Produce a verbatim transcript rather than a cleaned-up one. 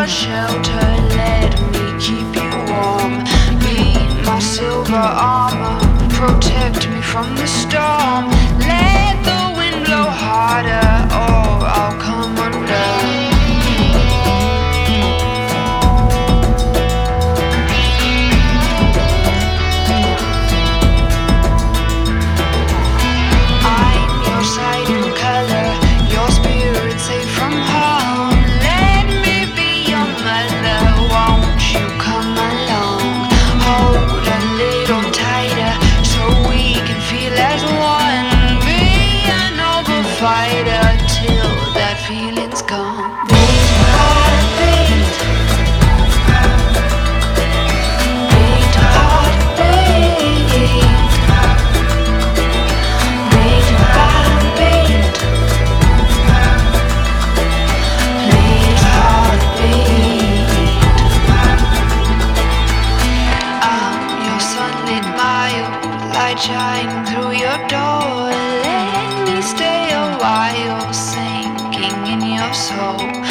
shelter, let me keep you warm. Be my silver armor, protect me from the storm. Let the wind blow harder, or I'll come undone. Fighter till that feeling's gone. Beat heartbeat, beat heartbeat, beat heartbeat, beat heartbeat. I'm your sunlit mile, light shining through your door. Let me stay a while, sinking in your soul.